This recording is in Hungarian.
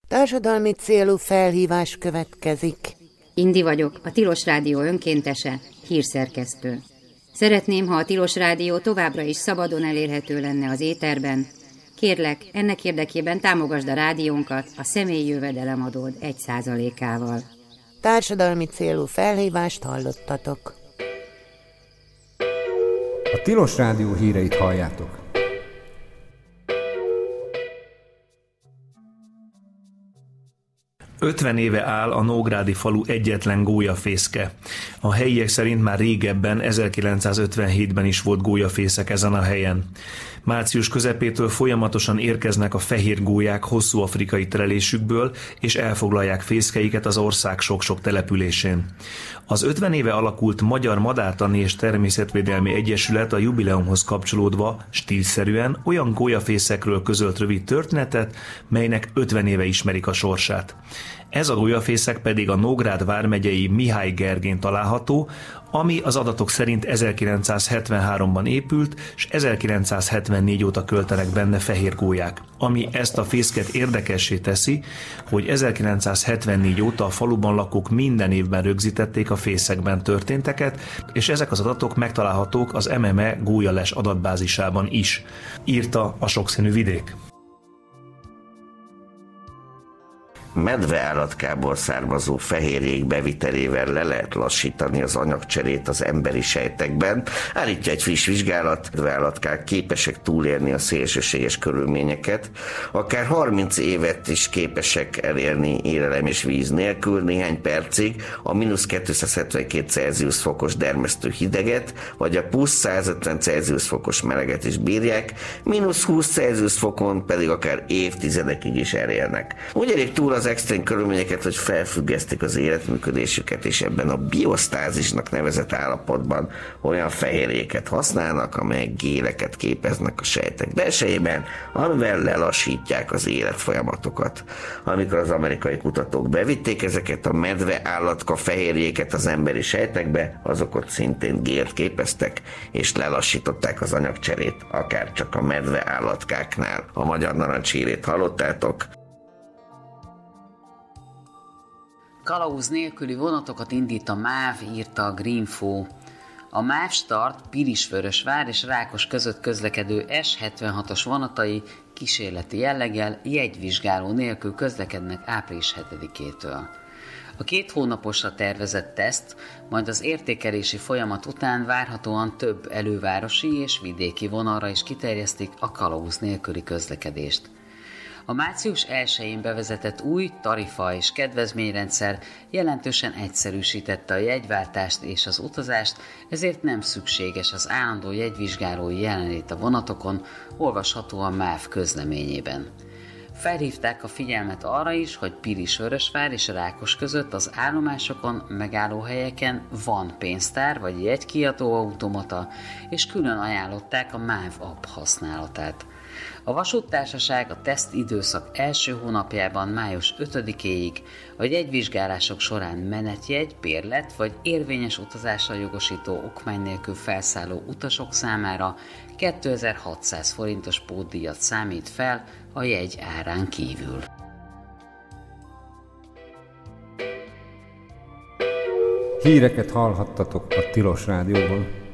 Társadalmi célú felhívás következik. Indi vagyok, a Tilos Rádió önkéntese, hírszerkesztő. Szeretném, ha a Tilos Rádió továbbra is szabadon elérhető lenne az éterben. Kérlek, ennek érdekében támogasd a rádiónkat a személyi jövedelemadód 1%-ával. Társadalmi célú felhívást hallottatok. A Tilos Rádió híreit halljátok. Ötven éve áll a nógrádi falu egyetlen gólyafészke. A helyiek szerint már régebben, 1957-ben is volt gólyafészek ezen a helyen. Március közepétől folyamatosan érkeznek a fehér gólyák hosszú afrikai terelésükből, és elfoglalják fészkeiket az ország sok-sok településén. Az 50 éve alakult Magyar Madártani és Természetvédelmi Egyesület a jubileumhoz kapcsolódva stílszerűen olyan gólyafészekről közölt rövid történetet, melynek 50 éve ismerik a sorsát. Ez a gólyafészek pedig a Nógrád vármegyei Mihály Gergén található, ami az adatok szerint 1973-ban épült, és 1974 óta költenek benne fehér gólyák. Ami ezt a fészket érdekessé teszi, hogy 1974 óta a faluban lakók minden évben rögzítették a fészekben történteket, és ezek az adatok megtalálhatók az MME gólyales adatbázisában is, írta a Sokszínű Vidék. Medveállatkából származó fehérjék bevitelével le lehet lassítani az anyagcserét az emberi sejtekben, állítja egy friss vizsgálat. Medveállatkák képesek túlélni a szélsőséges körülményeket, akár 30 évet is képesek elérni élelem és víz nélkül, néhány percig a -272 Celsius fokos dermesztő hideget, vagy a plusz 150 Celsius fokos meleget is bírják, -20 Celsius fokon pedig akár évtizedekig is elélnek. Úgy érik túl az extrém körülményeket, hogy felfüggesztik az életműködésüket, és ebben a biosztázisnak nevezett állapotban olyan fehérjéket használnak, amelyek géleket képeznek a sejtek belsejében, amivel lelassítják az életfolyamatokat. Amikor az amerikai kutatók bevitték ezeket a medve állatka fehérjéket az emberi sejtekbe, azok ott szintén gélt képeztek, és lelassították az anyagcserét, akár csak a medve állatkáknál. A Magyar Narancs hírét hallottátok. Kalauz nélküli vonatokat indít a MÁV, írta a Greenfo. A MÁV Start Pilisvörösvár és Rákos között közlekedő S76-os vonatai kísérleti jelleggel jegyvizsgáló nélkül közlekednek április 7-től. A 2 hónaposra tervezett teszt, majd az értékelési folyamat után várhatóan több elővárosi és vidéki vonalra is kiterjesztik a kalauz nélküli közlekedést. A március 1-én bevezetett új tarifa és kedvezményrendszer jelentősen egyszerűsítette a jegyváltást és az utazást, ezért nem szükséges az állandó jegyvizsgálói jelenlét a vonatokon, olvasható a MÁV közleményében. Felhívták a figyelmet arra is, hogy Pilisvörösvár és Rákos között az állomásokon, megállóhelyeken van pénztár vagy jegykiadó automata, és külön ajánlották a MÁV app használatát. A vasúttársaság a teszt időszak első hónapjában május 5-éig a jegyvizsgálások során menetjegy, bérlet vagy érvényes utazásra jogosító okmány nélkül felszálló utasok számára 2600 forintos pótdíjat számít fel a jegy árán kívül. Híreket hallhattatok a Tilos Rádióban.